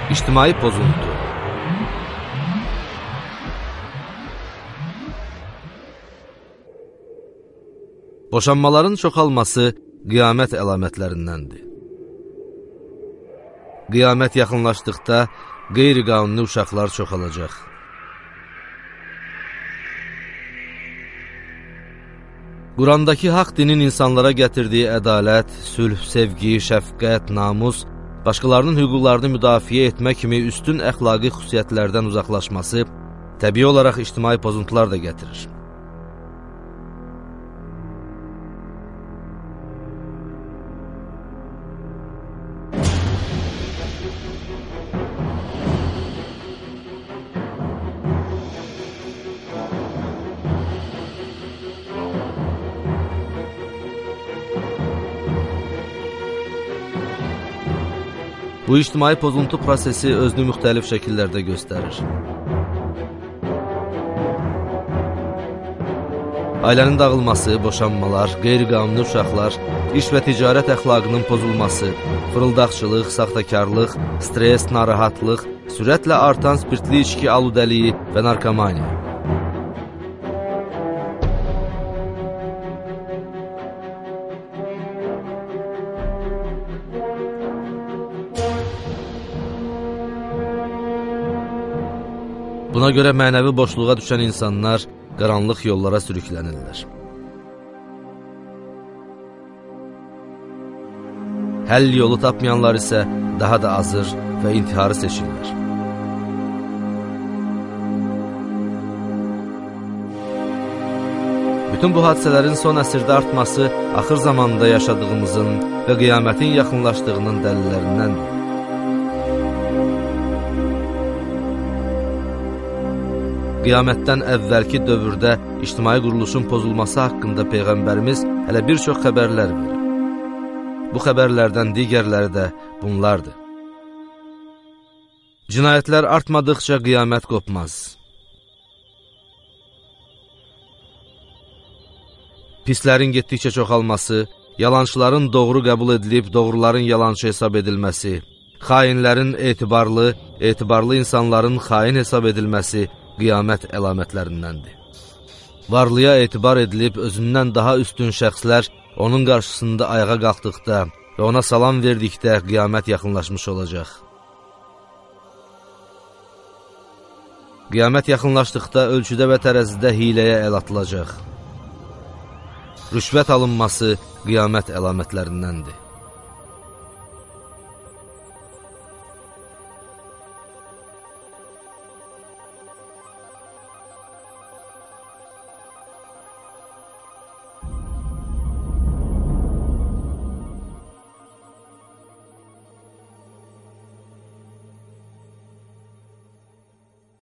İctimai pozuntu. Boşanmaların çoxalması qiyamət əlamətlərindəndir. Qiyamət yaxınlaşdıqda qeyri-qanuni uşaqlar çoxalacaq. Qurandakı haqq dinin insanlara gətirdiyi ədalət, sülh, sevgi, şəfqət, namus, başqalarının hüquqlarını müdafiə etmə kimi üstün əxlaqi xüsusiyyətlərdən uzaqlaşması təbii olaraq ictimai pozuntular da gətirir. Bu ictimai pozuntu prosesi özünü müxtəlif şəkillərdə göstərir. Ailənin dağılması, boşanmalar, qeyri-qanuni uşaqlar, iş və ticarət əxlaqının pozulması, fırıldaqçılıq, saxtakarlıq, stres, narahatlıq, sürətlə artan spirtli içki aludəliyi və narkomaniya. Buna görə mənəvi boşluğa düşən insanlar qaranlıq yollara sürüklənirlər. Həll yolu tapmayanlar isə daha da azır və intiharı seçirlər. Bütün bu hadisələrin son əsrdə artması axır zamanda yaşadığımızın və qiyamətin yaxınlaşdığının dəlillərindəndir. Qiyamətdən əvvəlki dövrdə ictimai quruluşun pozulması haqqında Peyğəmbərimiz hələ bir çox xəbərlər verir. Bu xəbərlərdən digərləri də bunlardır. Cinayətlər artmadıqca qiyamət qopmaz. Pislərin getdikcə çoxalması, yalançıların doğru qəbul edilib doğruların yalançı hesab edilməsi, xainlərin etibarlı insanların xain hesab edilməsi qiyamət əlamətlərindəndir. Varlıya etibar edilib özündən daha üstün şəxslər onun qarşısında ayağa qalxdıqda və ona salam verdikdə qiyamət yaxınlaşmış olacaq. Qiyamət yaxınlaşdıqda ölçüdə və tərəzidə hiləyə əl atılacaq. Rüşvət alınması qiyamət əlamətlərindəndir.